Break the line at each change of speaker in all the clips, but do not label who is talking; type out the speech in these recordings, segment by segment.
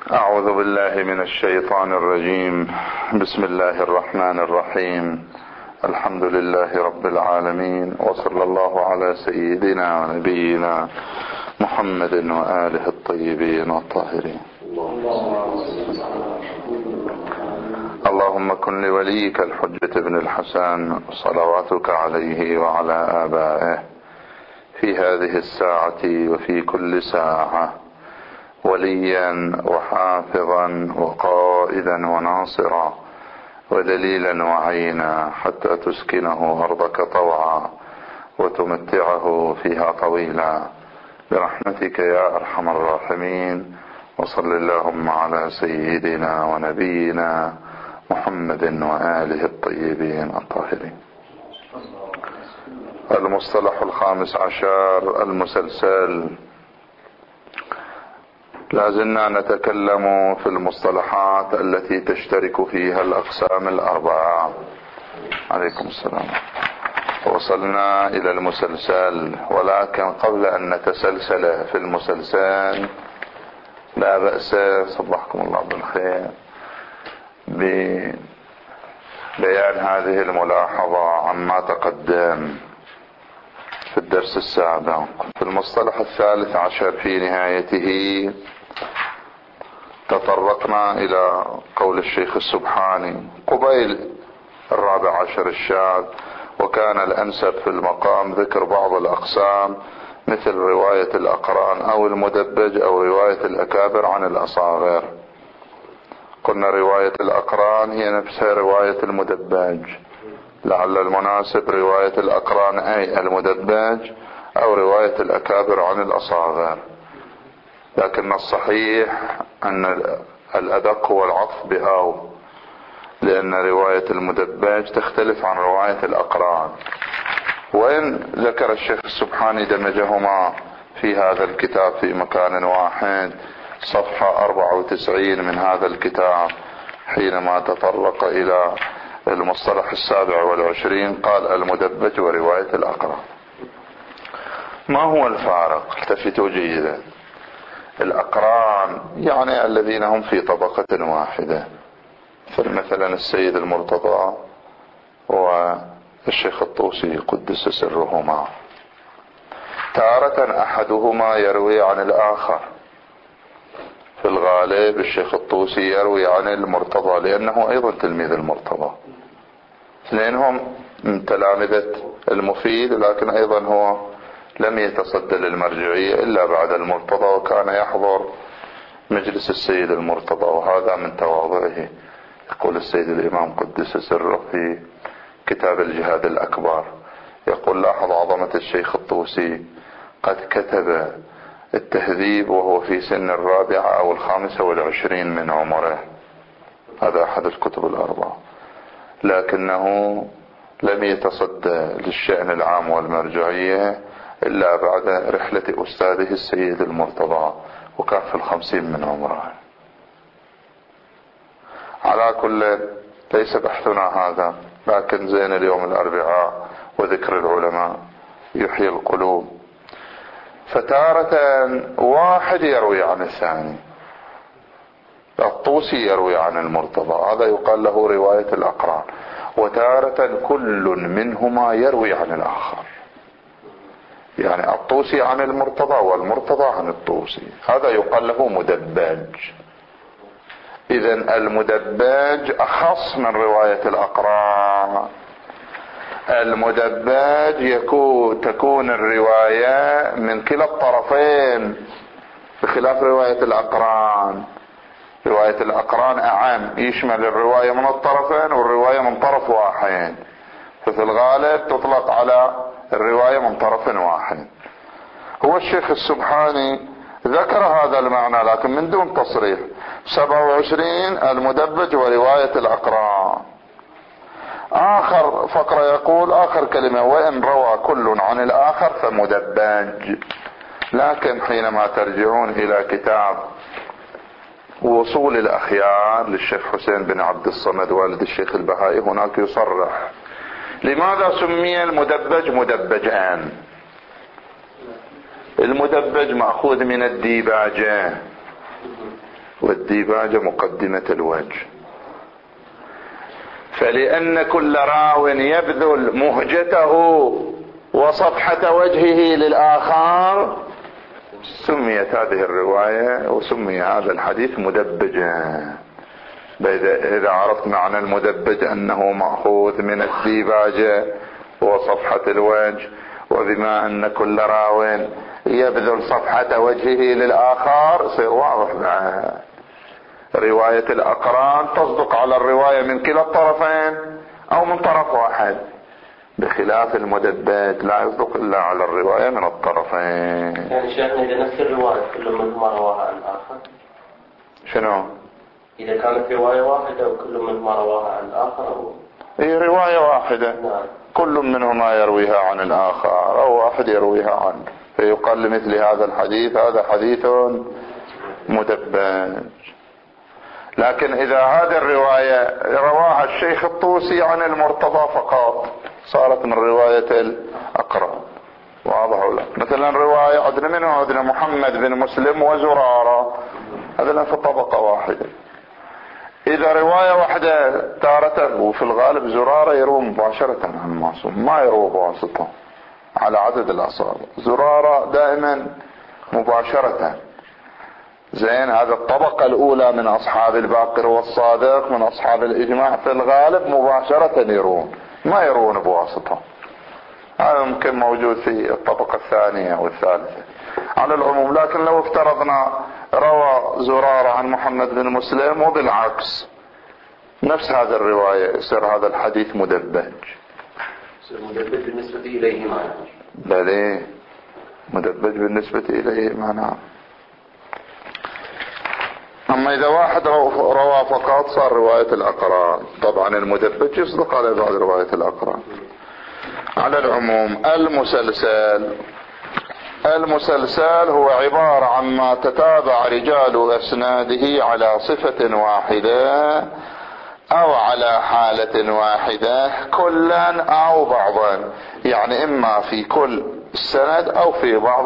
أعوذ بالله من الشيطان الرجيم. بسم الله الرحمن الرحيم. الحمد لله رب العالمين، وصلى الله على سيدنا ونبينا محمد وآله الطيبين الطاهرين. اللهم كن لوليك الحجة بن الحسن صلواتك عليه وعلى آبائه في هذه الساعة وفي كل ساعة وليا وحافظا وقائدا وناصرا ودليلا وعينا، حتى تسكنه أرضك طوعا وتمتعه فيها طويلا برحمتك يا أرحم الراحمين. وصل اللهم على سيدنا ونبينا محمد وآله الطيبين الطاهرين. المصطلح 15 المسلسل. لازلنا نتكلم في المصطلحات التي تشترك فيها الأقسام الأربعة. عليكم السلام. وصلنا إلى المسلسل، ولكن قبل أن نتسلسل في المسلسل لا بأس، صبحكم الله بالخير، ببيان هذه الملاحظة عما تقدم في الدرس السابق. في المصطلح 13 في نهايته تطرقنا إلى قول الشيخ السبحاني قبيل 14 الشاذ، وكان الأنسب في المقام ذكر بعض الأقسام مثل رواية الأقران أو المدبج أو رواية الأكابر عن الأصاغر. قلنا رواية الأقران هي نفسها رواية المدبج، لعل المناسب رواية الأقران أي المدبج أو رواية الأكابر عن الأصاغر، لكن الصحيح أن الأدق هو العطف بأو، لأن رواية المدبج تختلف عن رواية الأقران. وإن ذكر الشيخ السبحاني دمجهما في هذا الكتاب في مكان واحد، صفحة 94 من هذا الكتاب، حينما تطرق إلى المصطلح 27 قال المدبج ورواية الأقران. ما هو الفارق؟ التفتوا جيدا. الأقران يعني الذين هم في طبقة واحدة، فمثلا السيد المرتضى والشيخ الطوسي قدس سرهما، تارة أحدهما يروي عن الآخر. في الغالب الشيخ الطوسي يروي عن المرتضى لأنه أيضا تلميذ المرتضى، اثنينهم من تلامذة المفيد، لكن أيضا هو لم يتصدى للمرجعية إلا بعد المرتضى، وكان يحضر مجلس السيد المرتضى، وهذا من تواضعه. يقول السيد الإمام قدس سره في كتاب الجهاد الأكبر، يقول لاحظ عظمة الشيخ الطوسي، قد كتب التهذيب وهو في سن 4 أو 25 من عمره، هذا أحد الكتب الأربعة، لكنه لم يتصدى للشأن العام والمرجعية إلا بعد رحلة أستاذه السيد المرتضى، وكان في 50 من عمره. على كل ليس بحثنا هذا، لكن زين اليوم الأربعاء وذكر العلماء يحيي القلوب. فتارة واحد يروي عن الثاني، الطوسي يروي عن المرتضى، هذا يقال له رواية الأقران، وتارة كل منهما يروي عن الآخر، يعني الطوسي عن المرتضى والمرتضى عن الطوسي، هذا يقال له مدبج. إذن المدبج أخص من رواية الأقران. المدبج تكون الرواية من كلا الطرفين، بخلاف رواية الأقران. رواية الأقران أعم، يشمل الرواية من الطرفين والرواية من طرف واحد، ففي الغالب تطلق على الرواية من طرف واحد. هو الشيخ السبحاني ذكر هذا المعنى لكن من دون تصريح. 27 المدبج ورواية الأقران. آخر فقرة يقول آخر كلمة وإن روى كل عن الآخر فمدبج، لكن حينما ترجعون إلى كتاب وصول الأخيار للشيخ حسين بن عبد الصمد والد الشيخ البهائي، هناك يصرح لماذا سمي المدبج مدبجان. المدبج مأخوذ من الديباجة، والديباجة مقدمة الوجه. فلأن كل راو يبذل مهجته وصفحة وجهه للآخر سميت هذه الرواية وسمي هذا الحديث مدبجا. إذا عرفت معنى المدبج أنه مأخوذ من الديباجة وصفحة الوجه، وبما أن كل راو يبذل صفحة وجهه للآخر يصير واضح معه. رواية الأقران تصدق على الرواية من كلا الطرفين أو من طرف واحد، بخلاف المدبج لا يصدق إلا على الرواية من الطرفين.
يعني شيخنا إذا نفس الرواية كل منهما رواها عن الآخر
شنو؟
إذا كانت رواية واحدة وكل منهما رواها عن الآخر
هي رواية واحدة.
نعم.
كل منهما يرويها عن الآخر أو واحد يرويها عنه، فيقال لمثل هذا الحديث هذا حديث مدبج. لكن إذا هذه الرواية رواها الشيخ الطوسي عن المرتضى فقط صارت من رواية الأقران. واضح ولا؟ مثلا رواية عندنا محمد بن مسلم وزرارة، هذا في طبقة واحدة. إذا رواية واحدة تارة، وفي الغالب زرارة يروي مباشرة عن المعصوم ما يروي بواسطة على عدد الأصابع، زرارة دائما مباشرة. زين، هذا الطبقة الأولى من أصحاب الباقر والصادق من أصحاب الإجماع في الغالب مباشرة يروون، ما يروون بواسطة. هذا ممكن موجود في الطبقة الثانية والثالثة على العموم. لكن لو افترضنا روى زرارة عن محمد بن مسلم وبالعكس نفس هذا الرواية، يصير هذا الحديث مدبج.
مدبج بالنسبة إليه معنى.
بلى مدبج بالنسبة إليه معنى. أما إذا واحد روى فقط صار رواية الأقران. طبعا المدبج يصدق على بعض رواية الأقران. على العموم المسلسل هو عبارة عن ما تتابع رجال أسناده على صفة واحدة أو على حالة واحدة كلا أو بعضا، يعني إما في كل السند أو في بعض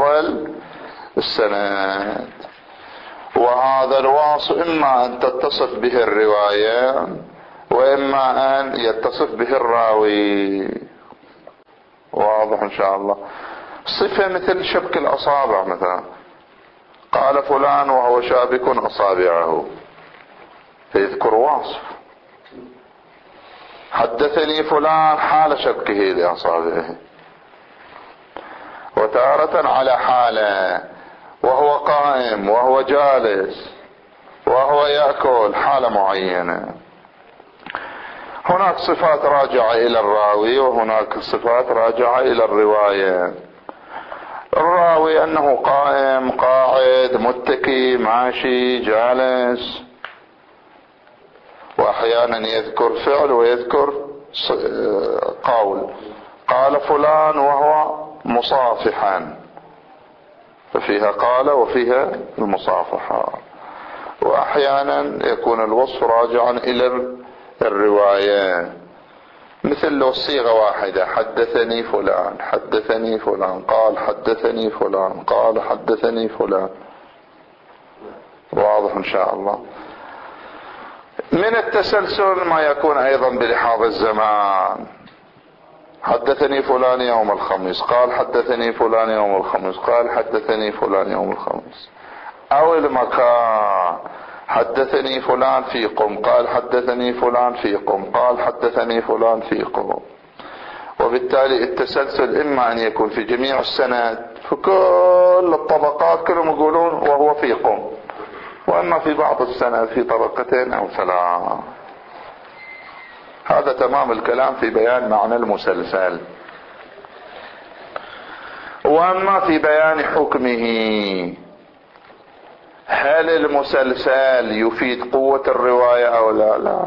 السند. وهذا الواصف إما أن تتصف به الرواية وإما أن يتصف به الراوي. واضح إن شاء الله. صفة مثل شبك الأصابع مثلا، قال فلان وهو شابك أصابعه، فيذكر واصف. حدثني فلان حال شبكه لأصابعه. وتارة على حالة وهو قائم وهو جالس وهو يأكل، حالة معينة. هناك صفات راجعة إلى الراوي وهناك صفات راجعة إلى الرواية. الراوي أنه قائم قاعد متكي ماشي جالس، وأحيانا يذكر فعل ويذكر قول. قال فلان وهو مصافحا، ففيها قال وفيها المصافحة. وأحيانا يكون الوصف راجعا إلى الرواية، مثل لو الصيغة واحدة، حدثني فلان حدثني فلان قال حدثني فلان قال حدثني فلان. واضح إن شاء الله. من التسلسل ما يكون أيضا بلحاظ الزمان، حدثني فلان يوم الخميس قال حدثني فلان يوم الخميس قال حدثني فلان يوم الخميس، أو المكان، حدثني فلان في قم قال حدثني فلان في قم قال حدثني فلان في قم. وبالتالي التسلسل إما أن يكون في جميع السند في كل الطبقات كلهم يقولون وهو في قم، وإما في بعض السند في طبقتين أو ثلاث. هذا تمام الكلام في بيان معنى المسلسل. وأما في بيان حكمه، هل المسلسل يفيد قوة الرواية أو لا؟ لا،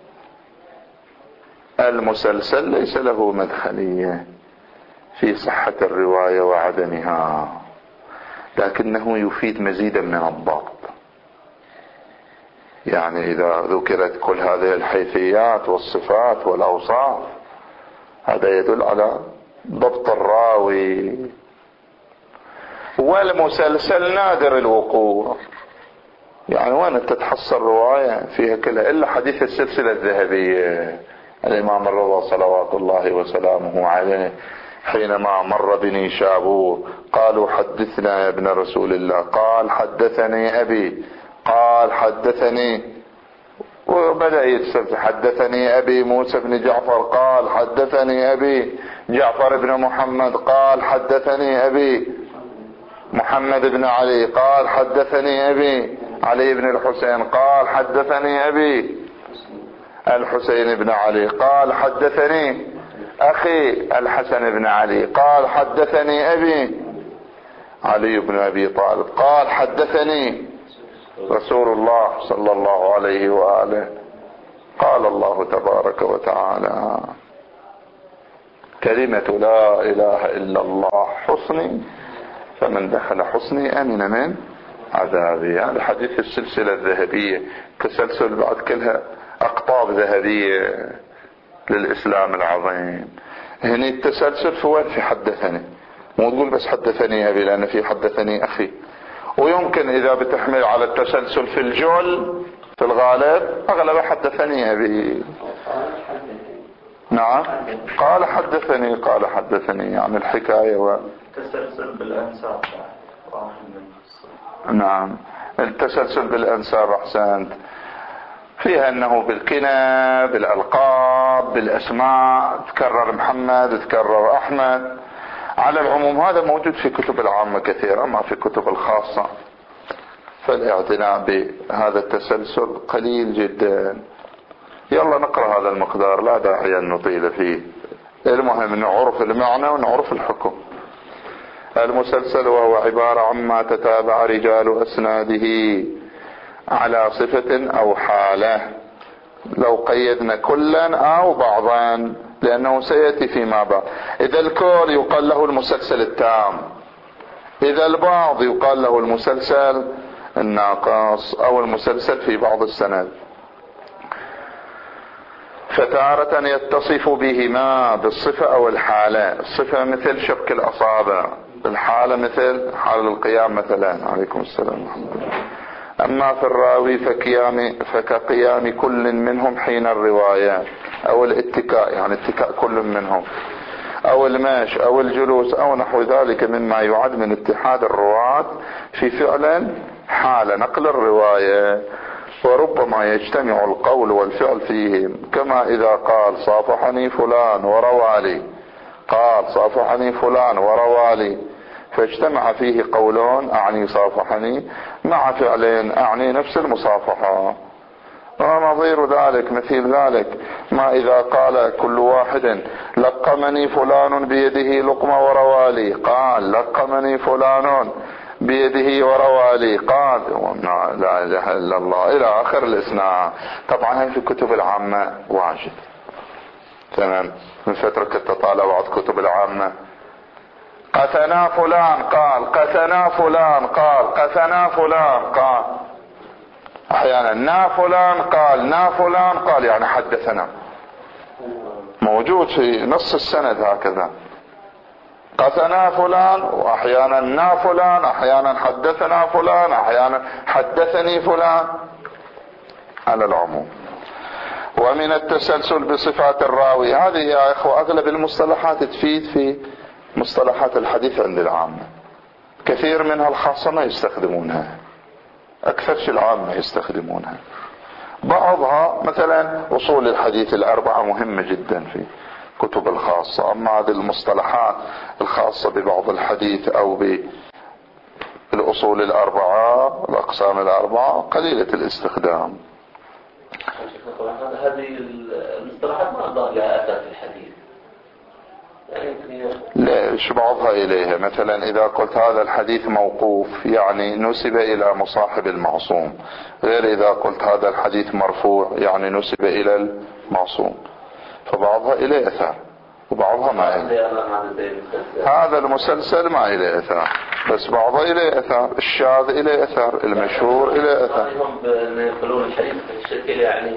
المسلسل ليس له مدخلية في صحة الرواية وعدمها، لكنه يفيد مزيدا من الضبط. يعني إذا ذكرت كل هذه الحيثيات والصفات والأوصاف هذا يدل على ضبط الراوي. والمسلسل نادر الوقوع، يعني وين انت تحصل رواية فيها كلها الا حديث السلسلة الذهبية. الامام الرضا صلوات الله وسلامه عليه حينما مر بني شابور قالوا حدثنا يا ابن رسول الله، قال حدثني ابي، قال حدثني، وبدأ يتسلسل حدثني ابي موسى بن جعفر، قال حدثني ابي جعفر بن محمد، قال حدثني ابي محمد بن علي، قال حدثني ابي علي بن الحسين، قال حدثني ابي الحسين بن علي، قال حدثني اخي الحسن بن علي، قال حدثني ابي علي بن ابي طالب، قال حدثني رسول الله صلى الله عليه وآله. قال الله تبارك وتعالى كلمة لا اله الا الله حصني، فمن دخل حصني امن من عذابي. هذا حديث السلسلة الذهبية، تسلسل بعد كلها اقطاب ذهبية للاسلام العظيم. هنا التسلسل في وين؟ في حدثني، مو تقول بس حدثني ابي، لان في حدثني اخي. ويمكن اذا بتحمل على التسلسل في الجل في الغالب اغلب حدثني ابي. نعم قال حدثني، قال حدثني يعني الحكاية
تسلسل بالانساب.
نعم التسلسل بالانساب احسنت، فيها انه بالكنى بالالقاب بالاسماء، تكرر محمد تكرر احمد. على العموم هذا موجود في كتب العامة كثيرا، اما في كتب الخاصة فالاعتناء بهذا التسلسل قليل جدا. يلا نقرأ هذا المقدار، لا داعي ان نطيل فيه، المهم نعرف المعنى ونعرف الحكم. المسلسل وهو عبارة عما تتابع رجال اسناده على صفة او حالة، لو قيدنا كلا او بعضا لانه سيأتي فيما بعد. اذا الكل يقال له المسلسل التام، اذا البعض يقال له المسلسل الناقص او المسلسل في بعض السند. فتارة يتصف بهما بالصفة او الحالة. الصفة مثل شبك الاصابع، الحالة مثل حال القيام مثلا. عليكم السلام ورحمة الله. اما في الراوي فكقيام كل منهم حين الرواية، او الاتكاء يعني اتكاء كل منهم، او الماش او الجلوس او نحو ذلك مما يعد من اتحاد الرواة في فعل حال نقل الرواية. وربما يجتمع القول والفعل فيهم، كما اذا قال صافحني فلان وروالي، قال صافحني فلان وروالي، فاجتمع فيه قولون اعني صافحني مع فعلين اعني نفس المصافحة. ونظير ذلك مثيل ذلك ما اذا قال كل واحد لقمني فلان بيده لقمة وروالي، قال لقمني فلان بيده وروالي، قال لا اله الا الله الى اخر الاسناد. طبعا هي في كتب العامة واجد. تمام. من فترة كنت طالع بعض كتب العامة قتنا فلان قال قتنا فلان قال قتنا فلان قال، احيانا نا فلان قال نا فلان قال، يعني حدثنا، موجود في نص السند هكذا قتنا فلان، واحيانا نا فلان، احيانا حدثنا فلان، احيانا حدثني فلان على العموم. ومن التسلسل بصفات الراوي، هذه يا اخوة اغلب المصطلحات تفيد في مصطلحات الحديث عند العامة، كثير منها الخاصة ما يستخدمونها، اكثر شيء العامة يستخدمونها. بعضها مثلا اصول الحديث الاربعة مهمة جدا في كتب الخاصة، اما هذه المصطلحات الخاصة ببعض الحديث او بالاصول الاربعة الاقسام الاربعة قليلة الاستخدام.
هذه المصطلحات ما ظهر لها اثر في الحديث،
ليش بعضها اليها. مثلا اذا قلت هذا الحديث موقوف يعني نسب الى مصاحب المعصوم، غير اذا قلت هذا الحديث مرفوع يعني نسب الى المعصوم، فبعضها اليه اثر وبعضها ما اليه. هذا المسلسل ما اليه اثر، بس بعضها اليه اثر، الشاذ اليه اثر، المشهور اليه اثر.
يقولون الحديث بالشكل يعني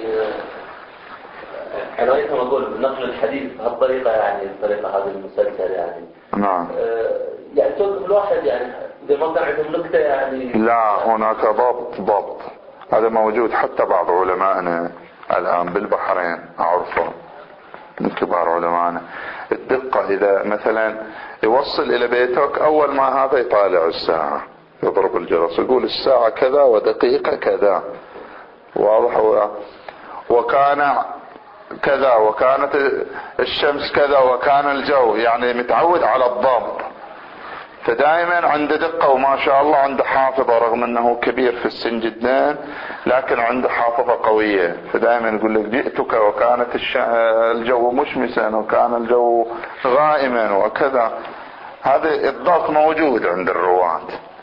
حنويتهم اقول نقل الحديث بهالطريقة، يعني الطريقة هذه المسلسل يعني
نعم
يعني توقف الواحد يعني اذا ما كان عندهم نكتة يعني.
لا هناك ضبط هذا موجود حتى بعض علمائنا الآن بالبحرين أعرفه من كبار علمائنا. الدقة إذا مثلا يوصل إلى بيتك أول ما هذا يطالع الساعة، يضرب الجرس يقول الساعة كذا ودقيقة كذا، واضح، وكان كذا وكانت الشمس كذا وكان الجو، يعني متعود على الضبط، فدائما عنده دقة، وما شاء الله عنده حافظة رغم انه كبير في السن جدا، لكن عنده حافظة قوية. فدائما يقول لك جئتك وكانت الجو مشمسا وكان الجو غائما وكذا. هذا الضبط موجود عند الرواة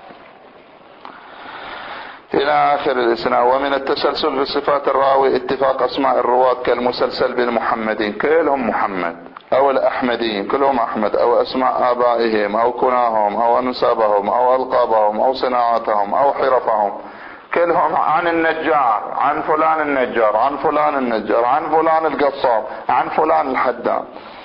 الى اخر الاسناد. ومن التسلسل في صفات الراوي اتفاق اسماء الرواة كالمسلسل بالمحمدين كلهم محمد، او الاحمدين كلهم احمد، او اسماء ابائهم او كناهم او انسابهم او القابهم او صناعتهم او حرفهم كلهم عن النجار، عن فلان النجار، عن فلان النجار، عن فلان القصاب، عن فلان الحداد.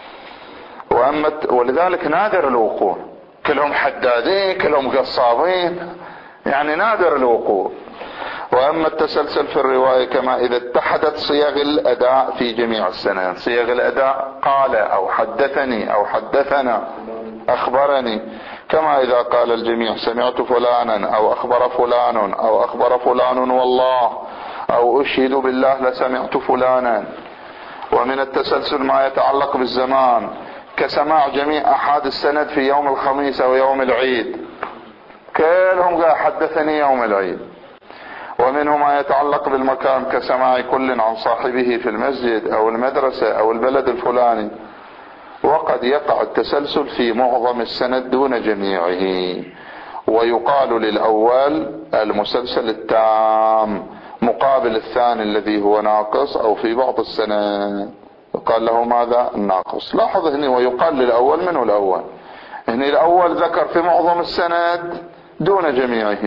ولذلك نادر الوقوع، كلهم حدادين كلهم قصابين، يعني نادر الوقوع. واما التسلسل في الرواية كما اذا اتحدت صيغ الاداء في جميع السنن، صيغ الاداء قال او حدثني او حدثنا اخبرني، كما اذا قال الجميع سمعت فلانا او اخبر فلان او اخبر فلان والله او اشهد بالله لسمعت فلانا. ومن التسلسل ما يتعلق بالزمان كسماع جميع احاد السند في يوم الخميس او يوم العيد، كلهم قال حدثني يوم العيد. ومنه ما يتعلق بالمكان كسماع كل عن صاحبه في المسجد او المدرسة او البلد الفلاني. وقد يقع التسلسل في معظم السند دون جميعه، ويقال للاول المسلسل التام مقابل الثاني الذي هو ناقص، او في بعض السند يقال له ماذا؟ الناقص. لاحظ هنا ويقال للاول منه الاول، هنا الاول ذكر في معظم السند دون جميعه،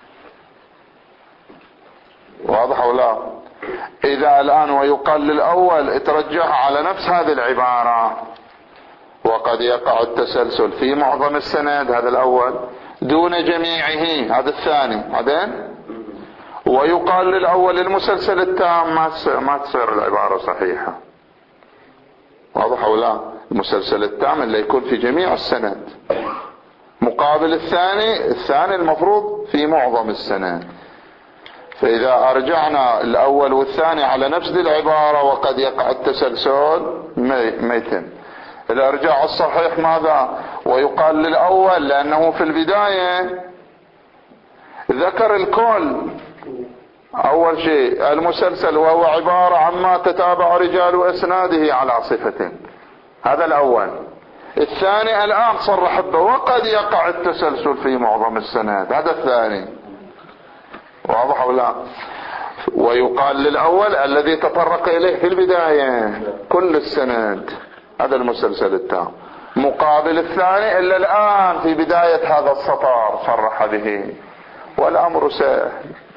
واضح او لا؟ اذا الان ويقال للاول اترجح على نفس هذه العبارة، وقد يقع التسلسل في معظم السند هذا الاول دون جميعه هذا الثاني، بعدين ويقال للاول المسلسل التام، ما تصير العبارة صحيحة، واضح او لا؟ المسلسل التام اللي يكون في جميع السند مقابل الثاني المفروض في معظم السند. فاذا ارجعنا الاول والثاني على نفس العبارة وقد يقع التسلسل ميتم. الارجاع الصحيح ماذا؟ ويقال للاول لانه في البداية ذكر الكل، اول شيء المسلسل وهو عبارة عما تتابع رجال اسناده على صفة، هذا الاول. الثاني الان صرح به وقد يقع التسلسل في معظم السند، هذا الثاني، واضح او لا؟ ويقال للاول الذي تطرق اليه في البداية كل السند، هذا المسلسل التام، مقابل الثاني الا الان في بداية هذا السطر صرح به، والامر سهل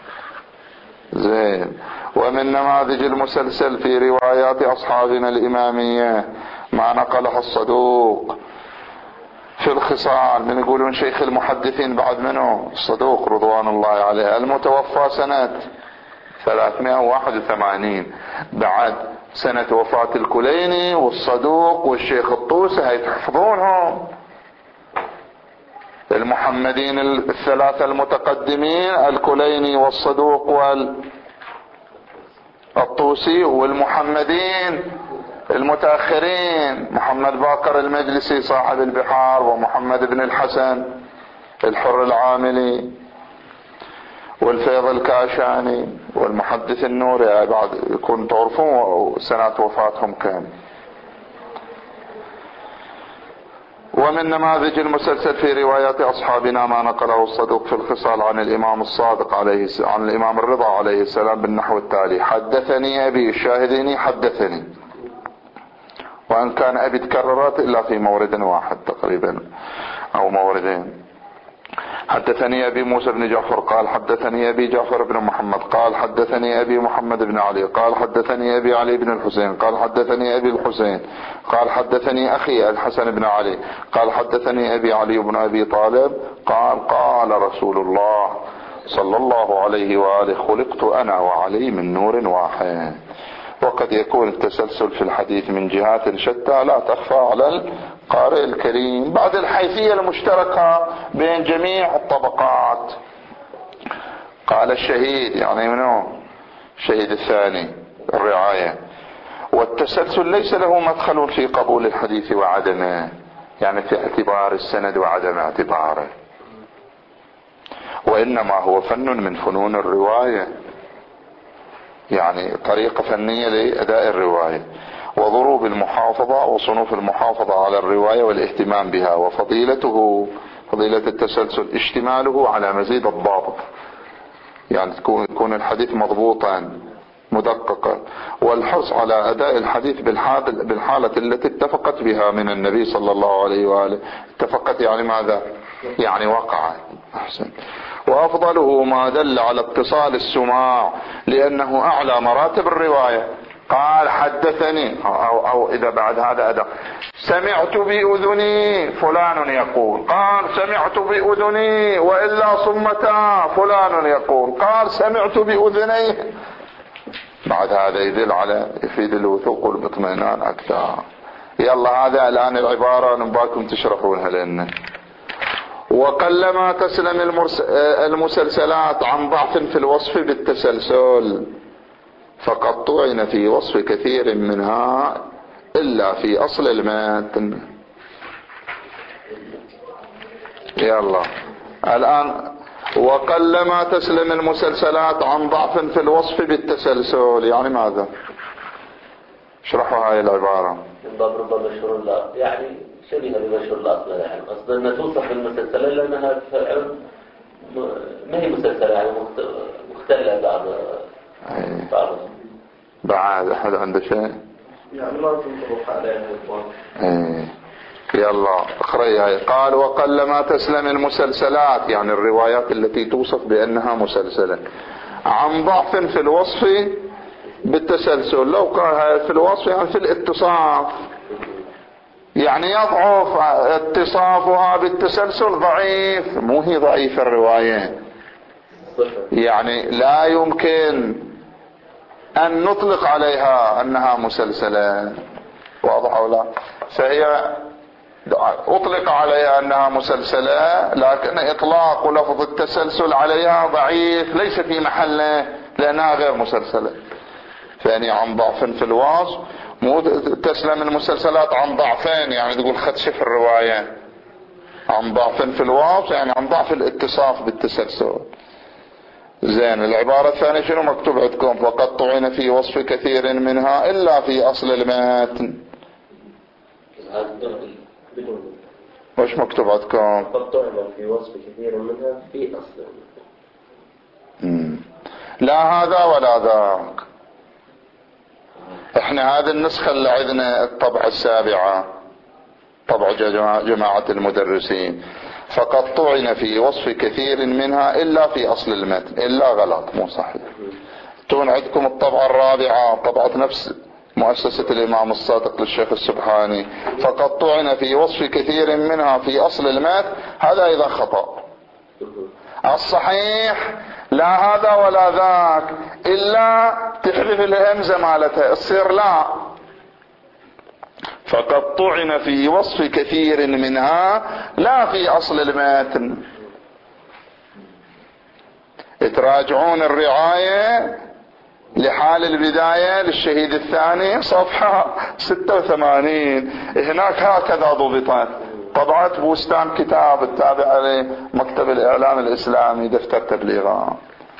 زين. ومن نماذج المسلسل في روايات اصحابنا الامامية ما نقله الصدوق في الخصال، من يقولون شيخ المحدثين بعد منه الصدوق رضوان الله عليه، المتوفى سنة 381 بعد سنة وفاة الكليني والصدوق والشيخ الطوسي، هاي تحفظونهم. المحمدين الثلاثة المتقدمين الكليني والصدوق والطوسي، والمحمدين المتأخرين محمد باقر المجلسي صاحب البحار، ومحمد بن الحسن الحر العاملي، والفيض الكاشاني، والمحدث النوري، بعد يكون تعرفون سنة وفاتهم كان. ومن نماذج المسلسل في روايات اصحابنا ما نقله الصدوق في الخصال عن الامام الصادق عن الامام الرضا عليه السلام بالنحو التالي: حدثني ابي، الشاهدين حدثني، وان كان ابي تكررت الا في مورد واحد تقريبا او موردين. حدثني ابي موسى بن جعفر قال حدثني ابي جعفر بن محمد قال حدثني ابي محمد بن علي قال حدثني ابي علي بن الحسين قال حدثني ابي الحسين قال حدثني اخي الحسن بن علي قال حدثني ابي علي بن ابي طالب قال قال رسول الله صلى الله عليه وآله خلقت أنا وعلي من نور واحد. وقد يكون التسلسل في الحديث من جهات شتى لا تخفى على القارئ الكريم، بعد الحيثية المشتركة بين جميع الطبقات. قال الشهيد يعني منه الشهيد الثاني الرعاية: والتسلسل ليس له مدخل في قبول الحديث وعدمه، يعني في اعتبار السند وعدم اعتباره، وإنما هو فن من فنون الرواية، يعني طريقة فنية لأداء الرواية، وضروب المحافظة وصنوف المحافظة على الرواية والاهتمام بها. وفضيلته فضيلة التسلسل اشتماله على مزيد الضابط، يعني يكون الحديث مضبوطا مدققا، والحرص على أداء الحديث بالحالة التي اتفقت بها من النبي صلى الله عليه وآله. اتفقت يعني ماذا؟ يعني وقع. أحسن. وأفضله ما دل على اتصال السماع، لأنه أعلى مراتب الرواية. قال حدثني، أو إذا بعد هذا أدى سمعت بأذني فلان يقول، قال سمعت بأذني، وإلا صمتا فلان يقول، قال سمعت بأذنيه. بعد هذا يدل على يفيد الوثوق والاطمئنان أكثر. يلا هذا الآن العبارة نباكم تشرحونها لنا. وقلما تسلم المسلسلات عن ضعف في الوصف بالتسلسل، فقد طعن في وصف كثير منها إلا في أصل المتن. يلا الآن: وقلما تسلم المسلسلات عن ضعف في الوصف بالتسلسل، يعني ماذا؟ اشرحوا هاي العبارة.
ربما مشهور الله، يعني شبيهة بمشهور الأصل، يعني قصد أن توصف المسلسلة لأنها ما هي مسلسلة، يعني مختلة
بعد أحد عنده شيء
يعني ما تنطبق عليها.
يلا اقرأي. قال: وقلما تسلم المسلسلات، يعني الروايات التي توصف بأنها مسلسلة، عن ضعف في الوصف بالتسلسل. لو قال في الوصف يعني في الاتصاف، يعني يضعف اتصافها بالتسلسل، ضعيف، مو هي ضعيف الرواية، يعني لا يمكن أن نطلق عليها أنها مسلسلة. واضح أو لا؟ فهي أطلق عليها أنها مسلسلة، لكن إطلاق لفظ التسلسل عليها ضعيف، ليس في محله، لأنها غير مسلسلة. ثاني عن ضعف في الوصف، مو تسلم المسلسلات عن ضعفين، يعني تقول خدش في الرواية. عن ضعف في الوصف يعني عن ضعف الاتصاف بالتسلسل. زين. العبارة الثانية شنو مكتوب عندكم؟ فقد طعن في وصف كثير منها إلا في أصل المتن. وش مكتوب عندكم؟
فقد طعن في وصف كثير منها في أصل المتن.
لا هذا ولا ذاك. احنا هذه النسخة اللي عندنا الطبعة السابعة، طبع جماعة المدرسين. فقد طعن في وصف كثير منها إلا في أصل المتن، إلا غلط، مو صحيح. تكون عندكم الطبعة الرابعة، طبعة نفس مؤسسة الإمام الصادق للشيخ السبحاني، فقد طعن في وصف كثير منها في أصل المتن، هذا إذا خطأ. الصحيح لا هذا ولا ذاك، إلا تحذف الهمزة مالتها تصير لا. فقد طعن في وصف كثير منها لا في أصل المتن. تراجعون الرعاية لحال البداية للشهيد الثاني صفحة 86، هناك هكذا ضبطت. طبعت بوستان كتاب التابع لمكتب الإعلام الإسلامي، دفتر تبليغات.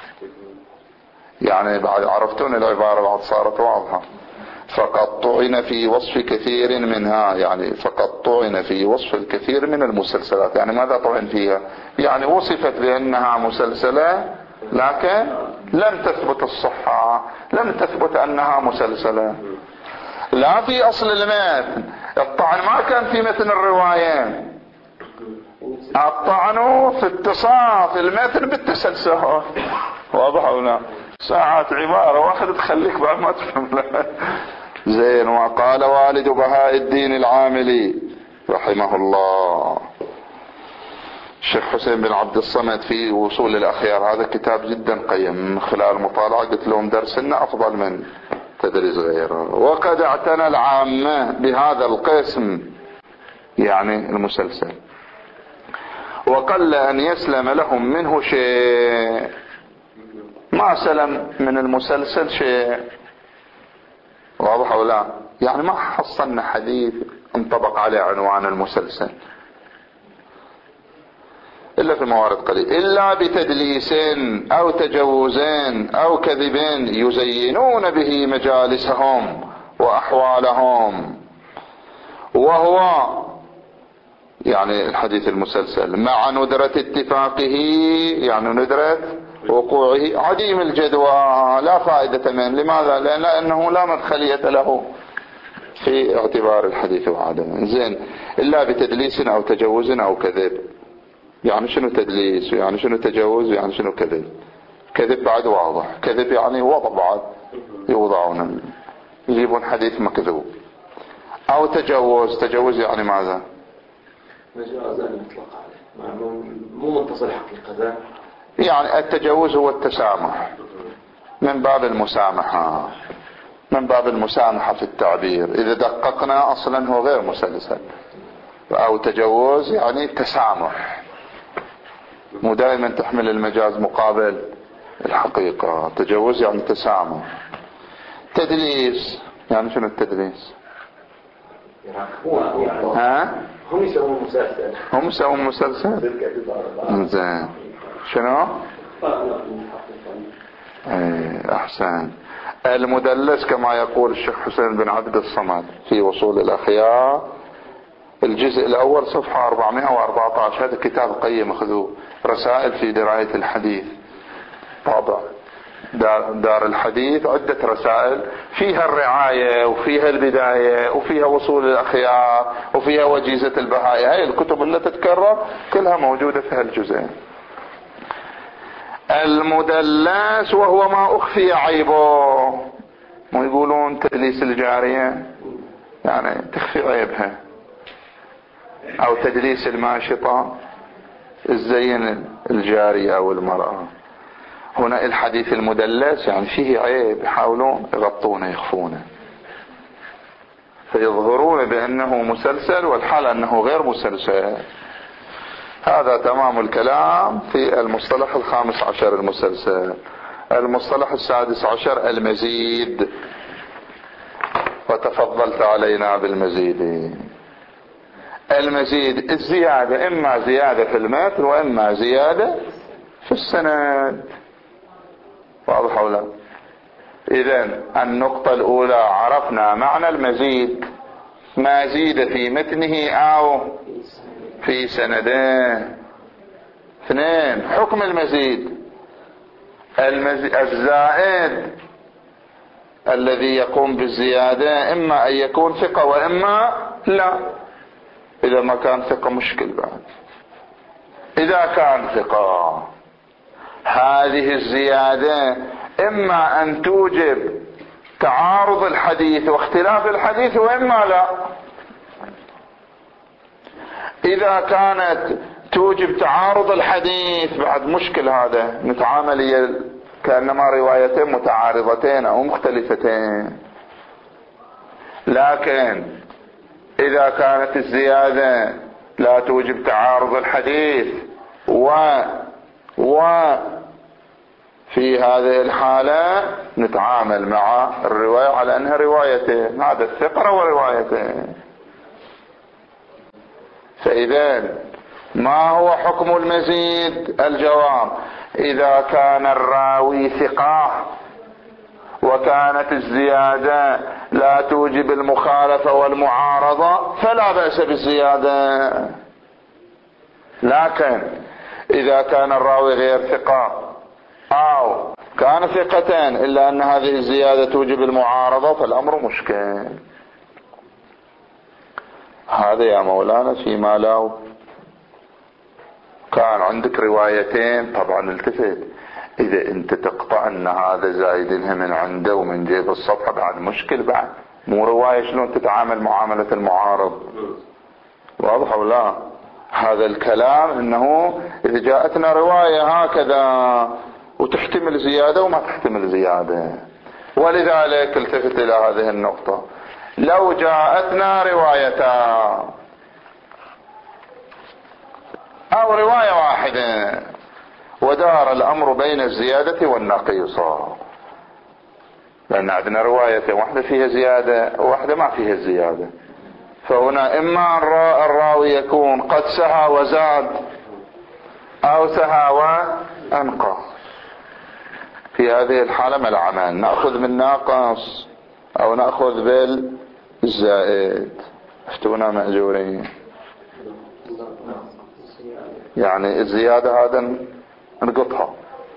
يعني بعد عرفتون العبارة، بعد صارت واضحة. فقد طعن في وصف كثير منها، يعني فقد طعن في وصف الكثير من المسلسلات. يعني ماذا طعن فيها؟ يعني وصفت بأنها مسلسلة، لكن لم تثبت الصحة، لم تثبت أنها مسلسلة. لا في أصل المتن، الطعن ما كان في متن الرواية، الطعن في اتصاف المتن بالتسلسل. واضح ولا؟ ساعات عبارة واحدة تخليك بعد ما تفهم. زين. وقال والد بهاء الدين العاملي رحمه الله: الشيخ حسين بن عبد الصمد في وصول الأخيار، هذا كتاب جدا قيم، من خلال مطالعة قلت لهم درسنا أفضل من تدريس غيره. وقد اعتنى العامة بهذا القسم يعني المسلسل، وقل أن يسلم لهم منه شيء. ما سلم من المسلسل شيء، واضح أو لا؟ يعني ما حصلنا حديث انطبق عليه عنوان المسلسل إلا في موارد قليلة، إلا بتدليس أو تجوزين أو كذبين يزينون به مجالسهم وأحوالهم، وهو يعني الحديث المسلسل مع ندرة اتفاقه، يعني ندرة وقوعه عديم الجدوى لا فائدة منه. لماذا؟ لأنه لا مدخلية له في اعتبار الحديث وعدمه. زين، إلا بتدليس أو تجوز أو كذب. يعني شنو تدليس، يعني شنو تجوز، يعني شنو كذب؟ كذب بعد واضح، كذب يعني وضع بعد يوضعون يجيبون حديث مكذوب. أو تجوز، تجوز يعني ماذا؟
مجازا يطلق عليه، مو متصل حقيقة.
يعني التجوز هو التسامح من باب المسامحة، من باب المسامحة في التعبير. إذا دققنا أصلا هو غير مسلسل. أو تجوز يعني تسامح، مو دائما تحمل المجاز مقابل الحقيقة. تجوز يعني تسامح. تدليس يعني شنو التدليس؟
هم يسوون مسلسل،
هم يسوون مسلسل. زين، شنو؟ احسن. المدلس كما يقول الشيخ حسين بن عبد الصمد في وصول الأخيار الجزء الأول صفحة 414. هذا كتاب قيم، خذوه، رسائل في دراية الحديث، طابع دار الحديث، عدة رسائل فيها الرعاية وفيها البداية وفيها وصول الأخيار وفيها وجيزة البهائي. هاي الكتب اللي تتكرر كلها موجودة في هالجزئين. المدلس وهو ما أخفي عيبه، مو يقولون تدليس الجارية يعني تخفي عيبها، أو تدليس الماشطة الزين الجارية أو المرأة. هنا الحديث المدلس يعني فيه عيب، يحاولون يغطونه يخفونه، فيظهرون بأنه مسلسل والحال أنه غير مسلسل. هذا تمام الكلام في المصطلح 15 المسلسل. المصطلح 16 المزيد، وتفضلت علينا بالمزيد. المزيد الزيادة، إما زيادة في المتن وإما زيادة في السند، واضح ولا لا؟ إذن النقطة الأولى عرفنا معنى المزيد، ما زيد في متنه أو في سنده. اثنين، حكم المزيد. الزائد الذي يقوم بالزيادة إما أن يكون ثقة وإما لا. إذا ما كان ثقة مشكل بعد. إذا كان ثقة هذه الزيادة إما أن توجب تعارض الحديث واختلاف الحديث وإما لا. إذا كانت توجب تعارض الحديث بعد مشكل، هذا نتعامل كأنما روايتين متعارضتين أو مختلفتين. لكن إذا كانت الزيادة لا توجب تعارض الحديث في هذه الحالة نتعامل مع الرواية على أنها روايتين، هذا الثقة وروايتين. فإذا ما هو حكم المزيد؟ الجواب: إذا كان الراوي ثقة وكانت الزيادة لا توجب المخالفة والمعارضة فلا بأس بالزيادة. لكن إذا كان الراوي غير ثقة أو كان ثقتين إلا أن هذه الزيادة توجب المعارضة فالأمر مشكل. هذا يا مولانا فيما لو كان عندك روايتين. طبعا التفت، إذا أنت تقطع أن هذا زايدينها من عنده ومن جيب الصفحة بعد مشكل، بعد مو رواية شلون تتعامل معاملة المعارض، واضح ولا؟ هذا الكلام انه اذا جاءتنا رواية هكذا وتحتمل زيادة وما تحتمل زيادة. ولذلك التفت الى هذه النقطة. لو جاءتنا روايتان او رواية واحدة ودار الامر بين الزيادة والنقيصة، لان عندنا رواية واحدة فيها زيادة وواحدة ما فيها زيادة، فهنا اما الراوي يكون قد سهى وزاد او سهى وانقص. في هذه الحالة ما العمل؟ نأخذ من ناقص او نأخذ بالزائد؟ افتونا مأجورين. يعني الزيادة هذا نقطها.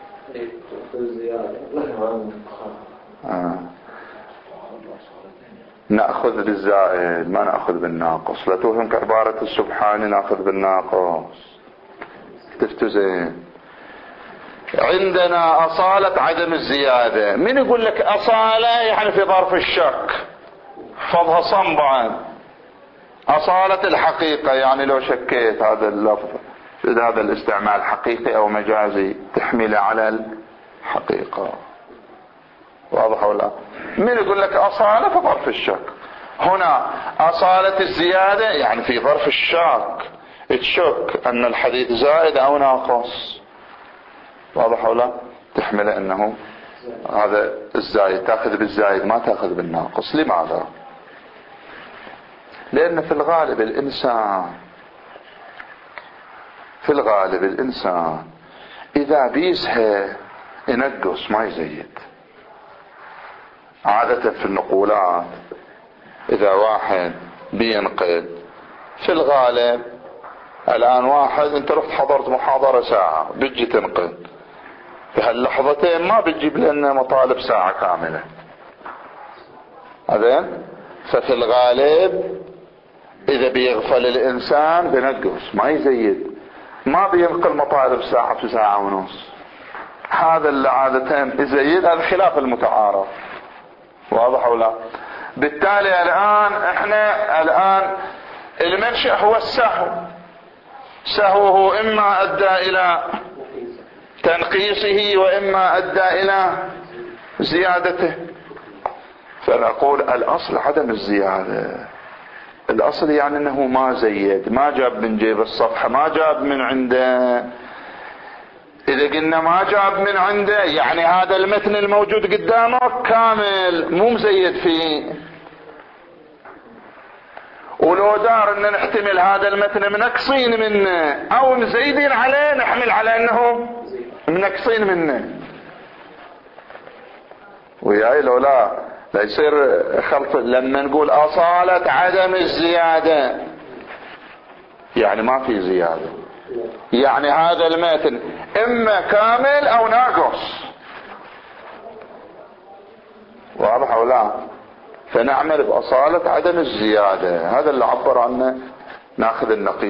نأخذ بالزائد ما نأخذ بالناقص. لا توهم كعبارة السبحاني نأخذ بالناقص. تفتوا زين. عندنا أصالة عدم الزيادة. من يقول لك أصالة؟ يعني في ظرف الشك، فضها صنبعا. أصالة الحقيقة يعني لو شكيت هذا اللفظ هذا الاستعمال حقيقي او مجازي تحمله على الحقيقة. واضح ولا؟ من يقول لك أصالة في ظرف الشك. هنا أصالة الزيادة يعني في ظرف الشك، تشك ان الحديث زائد او ناقص. واضح ولا؟ تحمل انه هذا الزائد، تاخذ بالزائد ما تاخذ بالناقص. لماذا؟ لان في الغالب الانسان اذا بيسهى ينقص ما يزيد. عادة في النقولات اذا واحد بينقل في الغالب، الان واحد انت رحت حضرت محاضرة ساعة بتجي تنقل، في هاللحظتين ما بتجيب لنا مطالب ساعة كاملة. هذين ففي الغالب اذا بيغفل الانسان بينقص ما يزيد، ما بينقل مطالب ساعة في ساعة ونص. هذا اللي عادتين يزيد، هذا خلاف المتعارف. واضح ولا؟ بالتالي الان المنشأ هو السهو. سهوه اما ادى الى تنقيصه واما ادى الى زيادته. فنقول الاصل عدم الزيادة. الاصل يعني انه ما زيد، ما جاب من جيب الصفحة، ما جاب من عنده. اذا قلنا ما جاب من عنده يعني هذا المتن الموجود قدامك كامل مو مزيد فيه. ولو دار ان نحتمل هذا المتن منقصين منه او مزيدين عليه، نحمل على انه منقصين منه. وياي لو لا يصير خلط. لما نقول اصالة عدم الزيادة يعني ما في زيادة، يعني هذا المتن اما كامل او ناقص. واضح او لا؟ فنعمل باصالة عدم الزيادة. هذا اللي عبر عنه ناخذ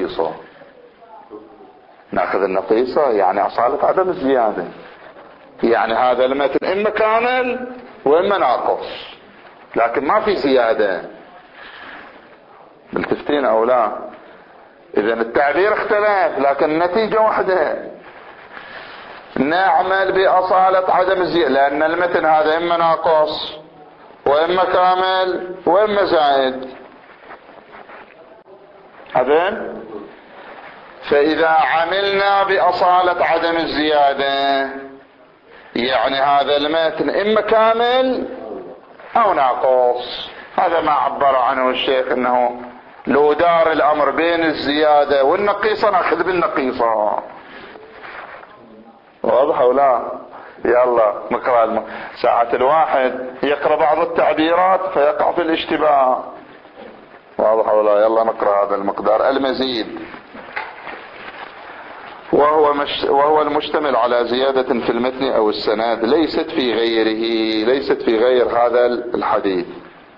النقيصة يعني اصالة عدم الزيادة، يعني هذا المتن اما كامل واما ناقص لكن ما في زيادة. ملتفتين او لا؟ اذا التعبير اختلف لكن النتيجة واحدة. نعمل باصالة عدم الزيادة لان المتن هذا اما ناقص واما كامل واما زائد. هذا فاذا عملنا باصالة عدم الزيادة يعني هذا المتن اما كامل او ناقص. هذا ما عبر عنه الشيخ انه لو دار الامر بين الزيادة والنقيصة ناخذ بالنقيصة. واضح ولا؟ يلا نقرأ. ساعة الواحد يقرأ بعض التعبيرات فيقع في الاشتباه. واضح ولا؟ يلا نقرأ هذا المقدار المزيد. وهو المشتمل على زيادة في المتن او السند ليست في غير هذا الحديث.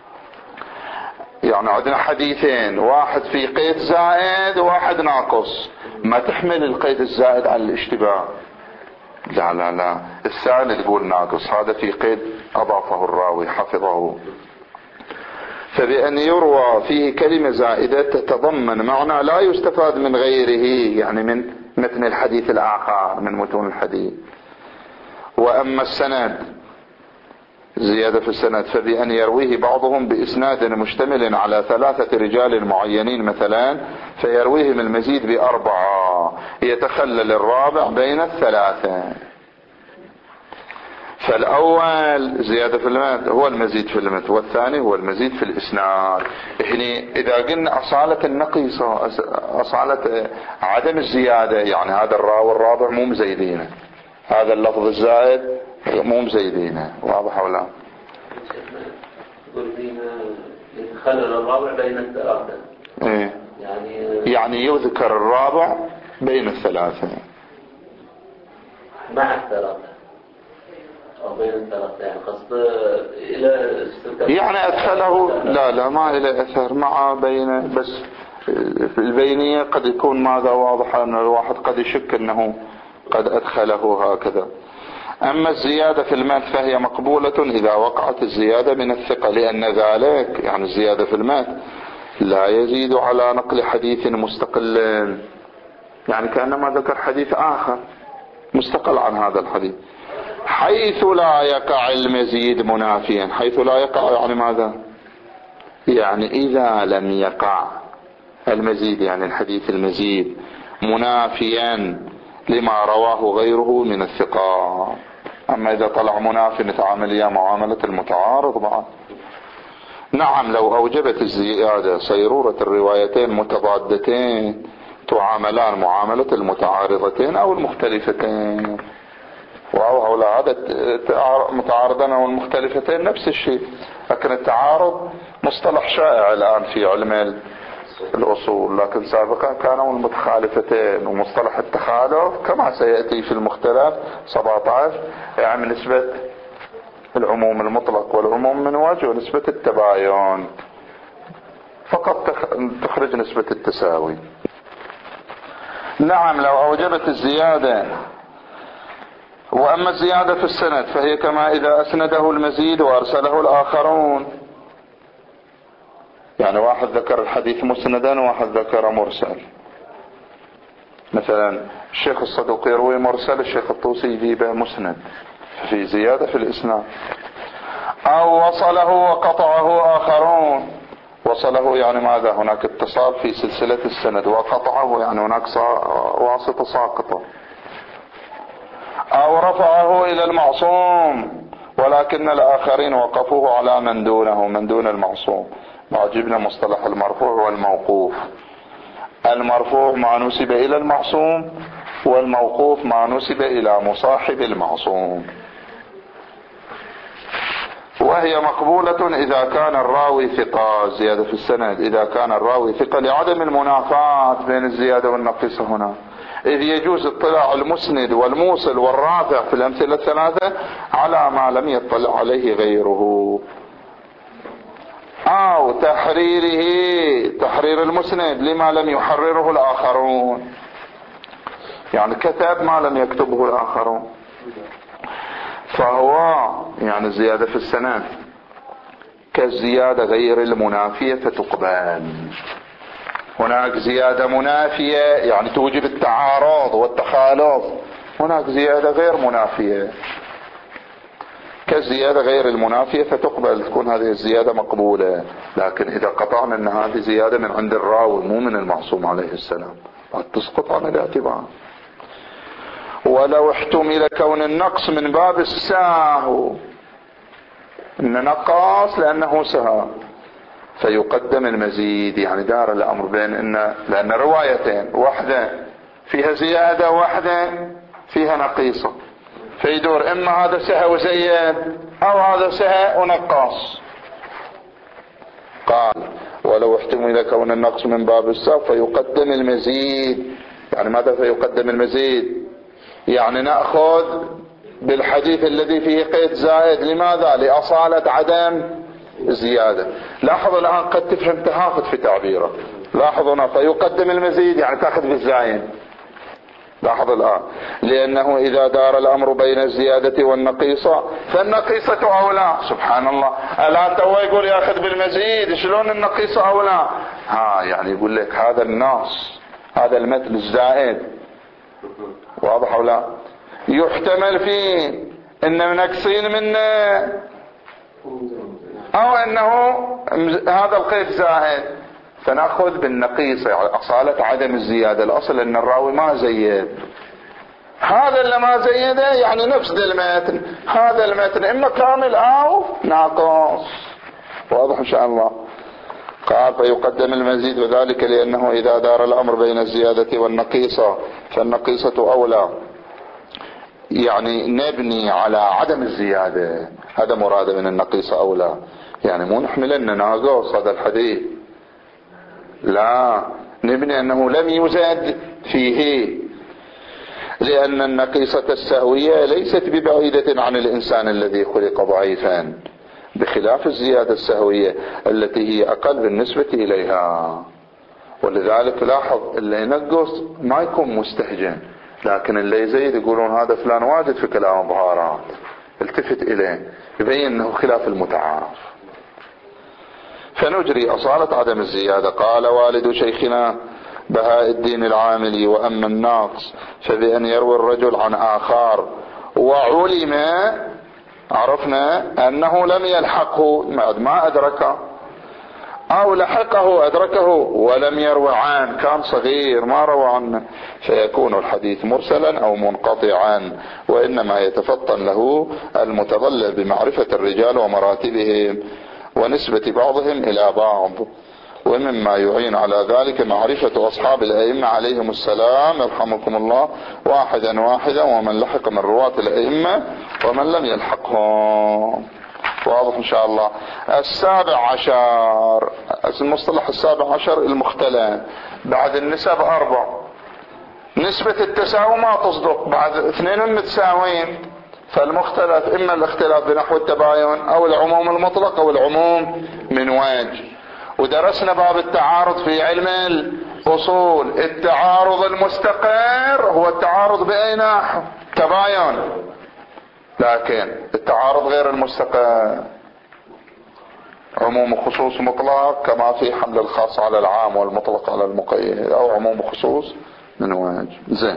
يعني عندنا حديثين، واحد في قيد زائد وواحد ناقص، ما تحمل القيد الزائد على الاشتباه. لا الثاني تقول ناقص، هذا في قيد اضافه الراوي حفظه. فبأن يروى فيه كلمة زائدة تتضمن معنى لا يستفاد من غيره، يعني من متن الحديث الآخر، من متون الحديث. وأما السند، زيادة في السند، فبأن يرويه بعضهم بإسناد مشتمل على 3 رجال معينين مثلا، فيرويهم المزيد ب4، يتخلل الرابع بين الثلاثة. فالأول زيادة في المتن هو المزيد في المتن، والثاني هو المزيد في الإسناد. يعني إذا قلنا أصالة النقيصة، أصالة عدم الزيادة، يعني هذا الراوي الرابع مو مزيدينه، هذا اللفظ الزائد مو مزيدينه. واضح ولا؟
يتخلل الرابع بين الثلاثة.
إيه؟ يعني يذكر الرابع بين الثلاثة،
مع الثلاثة أو بين الثلاثة، يعني قصد إلى
يعني أدخله، لا ما إلى أثر، مع بين، بس في البينية قد يكون ماذا واضح أن الواحد قد يشك أنه قد أدخله هكذا. أما الزيادة في المات فهي مقبولة إذا وقعت الزيادة من الثقة، لأن ذلك يعني الزيادة في المات لا يزيد على نقل حديث مستقل، يعني كأنما ذكر حديث آخر مستقل عن هذا الحديث، حيث لا يقع المزيد منافيا. حيث لا يقع يعني ماذا؟ يعني إذا لم يقع المزيد، يعني الحديث المزيد، منافيا لما رواه غيره من الثقة. أما إذا طلع منافي نتعامل إياه معاملة المتعارض بعد. نعم، لو أوجبت الزيادة صيرورة الروايتين متضادتين تعاملان معاملة المتعارضتين أو المختلفتين. وهو هذا متعارضان أو المختلفتين نفس الشيء، لكن التعارض مصطلح شائع الآن في علم الأصول، لكن سابقا كانوا المتخالفتين. ومصطلح التخالف كما سيأتي في المختلف 17 يعني نسبة العموم المطلق والعموم من وجه، ونسبة التباين فقط تخرج نسبة التساوي. نعم، لو أوجبت الزيادة. وأما الزيادة في السند فهي كما إذا أسنده المزيد وأرسله الآخرون، يعني واحد ذكر الحديث مسندا وواحد ذكر مرسل. مثلا الشيخ الصدوق يروي مرسل، الشيخ الطوسي يجيبه مسند، في زيادة في الإسناد. أو وصله وقطعه آخرون. وصله يعني ماذا؟ هناك اتصال في سلسلة السند، وقطعه يعني هناك واسطة ساقطة. أو رفعه إلى المعصوم ولكن الآخرين وقفوه على من دونه، من دون المعصوم. عجبنا مصطلح المرفوع والموقوف. المرفوع ما نسب إلى المعصوم، والموقوف ما نسب إلى مصاحب المعصوم. وهي مقبولة إذا كان الراوي ثقة. زيادة في السند إذا كان الراوي ثقة لعدم المنافاة بين الزيادة والنقص هنا، إذ يجوز اطلاع المسند والموصل والرافع في الأمثلة الثلاثة على ما لم يطلع عليه غيره. أو تحرير المسند لما لم يحرره الآخرون، يعني كتب ما لم يكتبه الآخرون، فهو يعني زيادة في السند كالزيادة غير المنافية فتقبل. هناك زيادة منافية يعني توجب التعارض والتخالف، هناك زيادة غير منافية كالزيادة غير المنافية فتقبل، تكون هذه الزيادة مقبولة. لكن إذا قطعنا أن هذه زيادة من عند الراوي مو من المعصوم عليه السلام تسقط عن الاعتبار. ولو احتمل كون النقص من باب السهو، إن نقص لأنه سهى، فيقدم المزيد. يعني دار الأمر بين لأن روايتين، واحدة فيها زيادة واحدة فيها نقيصة، فيدور إما هذا سهى وزيد أو هذا سهى ونقص. قال ولو احتمل كون النقص من باب السهو فيقدم المزيد. يعني ماذا فيقدم المزيد؟ يعني نأخذ بالحديث الذي فيه قيد زائد. لماذا؟ لأصالة عدم زيادة. لاحظوا الآن قد تفهم تهافت في تعبيره. لاحظوا هنا فيقدم المزيد يعني تأخذ بالزاين، لاحظ الآن، لأنه إذا دار الأمر بين الزيادة والنقيصة فالنقيصة أولى. سبحان الله، الآن تو يقول يأخذ بالمزيد، شلون النقيصة أولى؟ يعني يقول لك هذا النص، هذا المثل الزائد، واضح أو لا؟ يحتمل فيه إن منقصين منه أو أنه هذا القيد زائد، فنأخذ بالنقيصة يعني أصالة عدم الزيادة. الأصل أن الراوي ما زيد، هذا اللي ما زيده يعني نفس المتن، هذا المتن إما كامل أو ناقص. واضح إن شاء الله؟ قال فيقدم المزيد، وذلك لأنه إذا دار الأمر بين الزيادة والنقيصة فالنقيصة أولى، يعني نبني على عدم الزيادة، هذا مراد من النقيصة أولى، يعني مو نحمل أن ناقص هذا الحديث، لا، نبني أنه لم يزاد فيه، لأن النقيصة السهوية ليست ببعيدة عن الإنسان الذي خلق ضعيفا، بخلاف الزيادة السهوية التي هي أقل بالنسبة إليها. ولذلك لاحظ اللي ينقص ما يكون مستهجن، لكن اللي يزيد يقولون هذا فلان واجد في كلام بهارات، التفت إليه يبين أنه خلاف المتعارف. فنجري أصالة عدم الزيادة. قال والد شيخنا بهاء الدين العاملي: وأما الناقص فبأن يروي الرجل عن آخر وعلم، عرفنا أنه لم يلحقه، ما أدركه، أو لحقه أدركه ولم يروي عنه، كان صغير ما روى عنه، فيكون الحديث مرسلا أو منقطعا، وإنما يتفطن له المتظلل بمعرفة الرجال ومراتبهم ونسبة بعضهم إلى بعض. ومما يعين على ذلك معرفة أصحاب الأئمة عليهم السلام يرحمكم الله واحدا واحدا، ومن لحق من رواة الأئمة ومن لم يلحقهم. واضح إن شاء الله؟ السابع عشر، المصطلح السابع عشر المختلف. بعد النسب 4، نسبة التساوي ما تصدق، بعد 2 متساوين، فالمختلف إما الاختلاف بنحو التباين أو العموم المطلق أو العموم من وجه. ودرسنا باب التعارض في علم الأصول، التعارض المستقر هو التعارض بأي نحو؟ تباين. لكن التعارض غير المستقر عموم وخصوص مطلق، كما في حمل الخاص على العام والمطلق على المقيد، أو عموم وخصوص من وجه.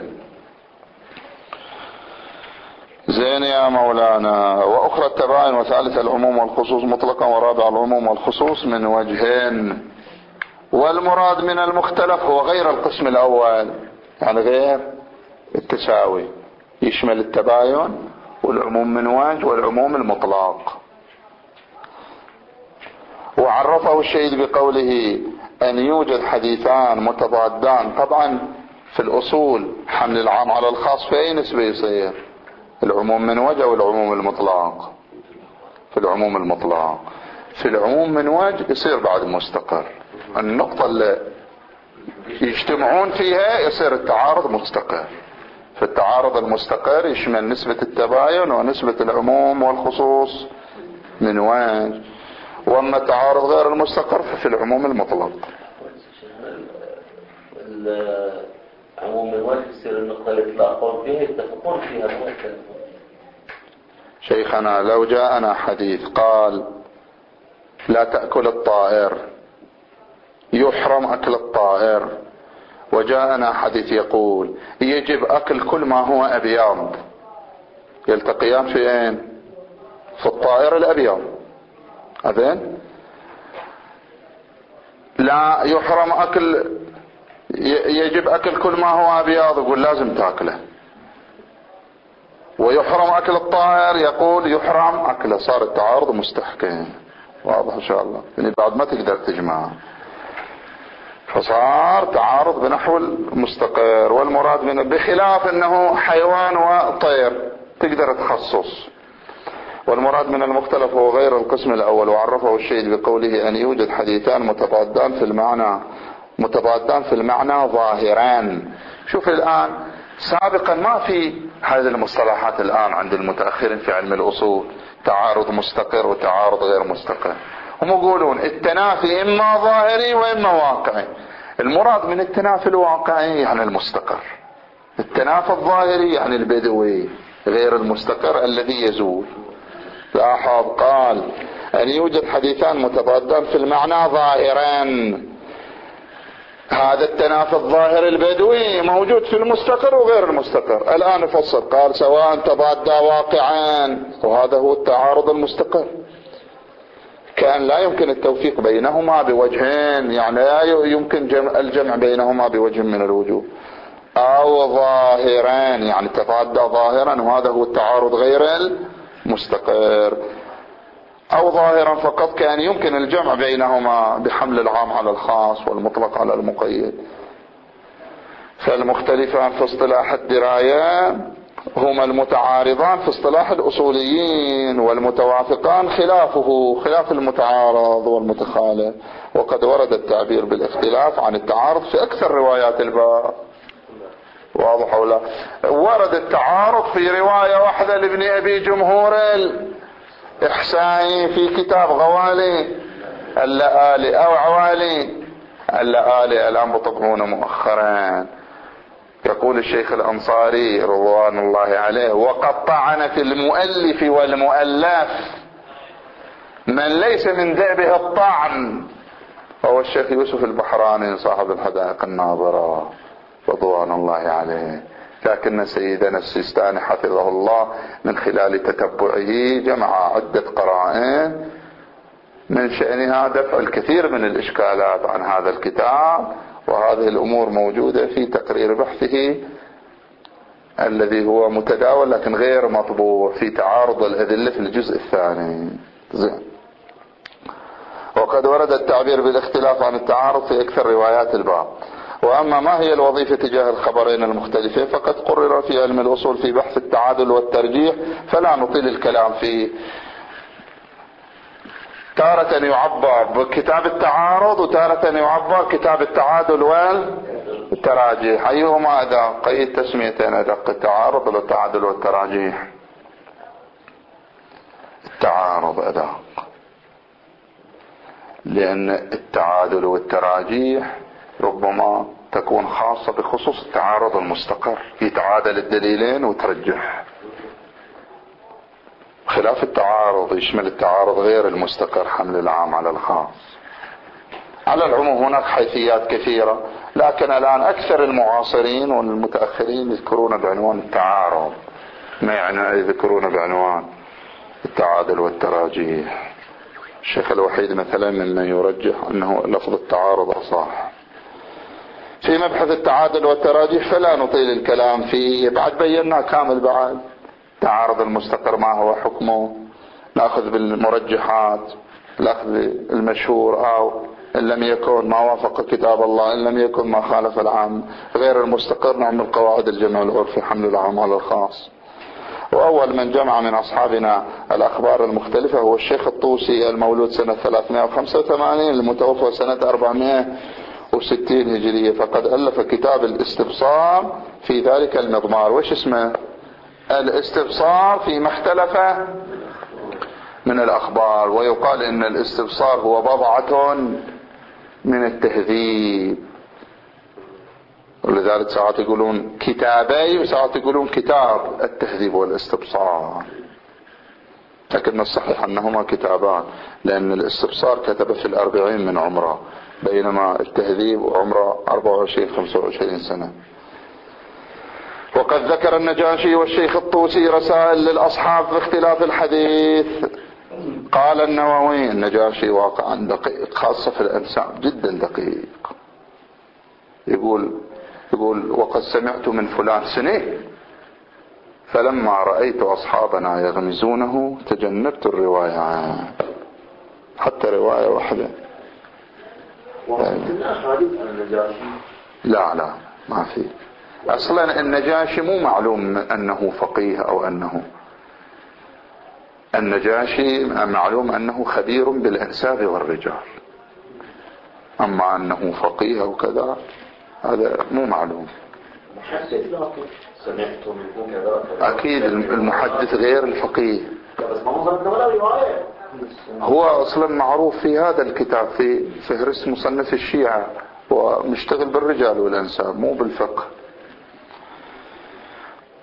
زين يا مولانا. وأخرى التباين، وثالث العموم والخصوص مطلقا، ورابع العموم والخصوص من وجهين. والمراد من المختلف هو غير القسم الأول، يعني غير التساوي، يشمل التباين والعموم من وجه والعموم المطلق. وعرفه الشيخ بقوله أن يوجد حديثان متضادان. طبعا في الأصول حمل العام على الخاص في أي نسبة يصير؟ العموم من وجه والعموم المطلق؟ في العموم المطلق. في العموم من وجه يصير بعد مستقر، النقطة اللي يجتمعون فيها يصير التعارض مستقر. في التعارض المستقر يشمل نسبة التباين ونسبة العموم والخصوص من وجه. واما التعارض غير المستقر ففي العموم المطلق.
العموم من وجه يصير النقطة اللي يتلاقون فيها يتفقون فيها.
شيخنا لو جاءنا حديث قال لا تأكل الطائر، يحرم أكل الطائر، وجاءنا حديث يقول يجب أكل كل ما هو أبيض، يلتقيان في أين؟ في الطائر الأبيض. أذن لا يحرم أكل، يجب أكل كل ما هو أبيض، يقول لازم تأكله. ويحرم أكل الطائر، يقول يحرم أكله. صار التعارض مستحكم. واضح إن شاء الله؟ يعني بعد ما تقدر تجمع، فصار تعارض بنحو المستقر. والمراد منه بخلاف أنه حيوان وطير تقدر تخصص. والمراد من المختلف هو غير القسم الأول. وعرفه الشيخ بقوله أن يوجد حديثان متضادان في المعنى ظاهران. شوف الآن، سابقا ما في هذه المصطلحات الآن عند المتأخرين في علم الأصول، تعارض مستقر وتعارض غير مستقر. هم يقولون التنافي إما ظاهري وإما واقعي. المراد من التنافي الواقعي يعني المستقر، التنافي الظاهري يعني البدوي غير المستقر الذي يزول. لاحظ قال أن يوجد حديثان متضادان في المعنى ظاهران. هذا التنافي الظاهر البدوي موجود في المستقر وغير المستقر. الآن فصل قال سواء تضادا واقعان، وهذا هو التعارض المستقر، كان لا يمكن التوفيق بينهما بوجهين، يعني لا يمكن الجمع بينهما بوجه من الوجوه، أو ظاهران يعني تضادا ظاهرا وهذا هو التعارض غير المستقر، أو ظاهرا فقط كان يمكن الجمع بينهما بحمل العام على الخاص والمطلق على المقيد. فالمختلفان في اصطلاح الدراية هما المتعارضان في اصطلاح الأصوليين، والمتوافقان خلافه خلاف المتعارض والمتخالف. وقد ورد التعبير بالاختلاف عن التعارض في أكثر روايات الباب. واضح ولا؟ ورد التعارض في رواية واحدة لابن أبي جمهور الإحسائي في كتاب غوالي اللآلي أو عوالي اللآلي الآن بطبعونه مؤخرا. يقول الشيخ الأنصاري رضوان الله عليه: وقد طعن في المؤلف والمؤلف من ليس من دأبه الطعن، وهو الشيخ يوسف البحراني صاحب الحدائق الناظرة رضوان الله عليه. لكن سيدنا السيستاني حفظه الله من خلال تتبعه جمع عدة قرائن من شأنها دفع الكثير من الإشكالات عن هذا الكتاب، وهذه الأمور موجودة في تقرير بحثه الذي هو متداول لكن غير مطبوع في تعارض الأدلة في الجزء الثاني. زين. وقد ورد التعبير بالاختلاف عن التعارض في أكثر روايات الباب. وأما ما هي الوظيفة تجاه الخبرين المختلفين فقد قرر في علم الأصول في بحث التعادل والترجيح، فلا نطيل الكلام فيه. تارة يعبر بكتاب التعارض وتارة يعبر كتاب التعادل والتراجيح. أيهما أدق؟ أي التسميتين أدق، التعارض ولا التعادل والتراجيح؟ التعارض أدق، لأن التعادل والتراجيح ربما تكون خاصة بخصوص التعارض المستقر، يتعادل الدليلين وترجح، خلاف التعارض يشمل التعارض غير المستقر حمل العام على الخاص. على العموم هناك حيثيات كثيرة، لكن الآن أكثر المعاصرين والمتأخرين يذكرون بعنوان التعارض، ما يعني يذكرون بعنوان التعادل والتراجيح. الشيخ الوحيد مثلا ممن يرجح أنه لفظ التعارض أصح. في مبحث التعادل والتراجيح فلا نطيل الكلام فيه، بعد بينا كامل. بعد التعارض المستقر ما هو حكمه، نأخذ بالمرجحات، نأخذ بالمشهور، أو إن لم يكن ما وافق كتاب الله، إن لم يكن ما خالف العام. غير المستقر نعمل قواعد الجمع العرفي حمل العام على الخاص. وأول من جمع من أصحابنا الأخبار المختلفة هو الشيخ الطوسي المولود سنة 385 المتوفى سنة 460 هجرية، فقد ألف كتاب الاستبصار في ذلك المضمار. وش اسمه؟ الاستبصار فيما اختلف من الأخبار. ويقال إن الاستبصار هو بضعة من التهذيب، ولذلك ساعات يقولون كتابي وساعات يقولون كتاب التهذيب والاستبصار، لكن الصحيح أنهما كتابان، لأن الاستبصار كتب في 40 من عمره، بينما التهذيب عمره 24-25 سنة. وقد ذكر النجاشي والشيخ الطوسي رسائل للأصحاب في اختلاف الحديث. قال النووي: النجاشي واقعا دقيق، خاصة في الأنساب جدا دقيق. يقول وقد سمعت من فلان سنة، فلما رأيت أصحابنا يغمزونه تجنبت الرواية، حتى رواية واحدة. لا ما في. أصلا النجاشي مو معلوم أنه فقيه أو أنه، النجاشي معلوم أنه خبير بالأنساب والرجال، أما أنه فقيه أو كذا هذا مو معلوم. أكيد المحدث غير الفقيه. هو أصلا معروف في هذا الكتاب في فهرس مصنف الشيعة، ومشتغل بالرجال والأنساب مو بالفقه.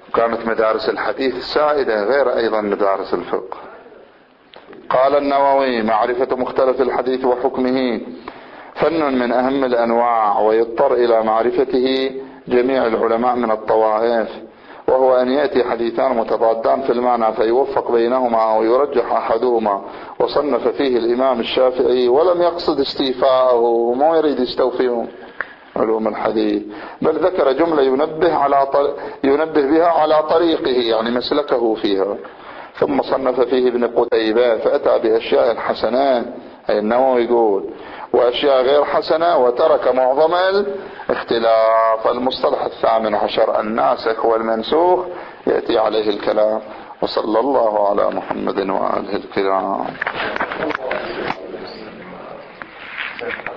كانت مدارس الحديث سائدة غير أيضا مدارس الفقه. قال النووي: معرفة مختلف الحديث وحكمه فن من أهم الأنواع، ويضطر إلى معرفته جميع العلماء من الطوائف، وهو أن يأتي حديثان متضادان في المعنى فيوفق بينهما أو يرجح أحدهما. وصنف فيه الإمام الشافعي ولم يقصد استيفاءه، وما يريد يستوفيهم علوم الحديث، بل ذكر جملة ينبه بها على طريقه، يعني مسلكه فيها. ثم صنف فيه ابن قتيبة فأتى بأشياء حسنات، أي النووي يقول، وأشياء غير حسنة، وترك معظم الاختلاف. المصطلح 18 الناسخ والمنسوخ يأتي عليه الكلام. وصلى الله على محمد وآله الكرام.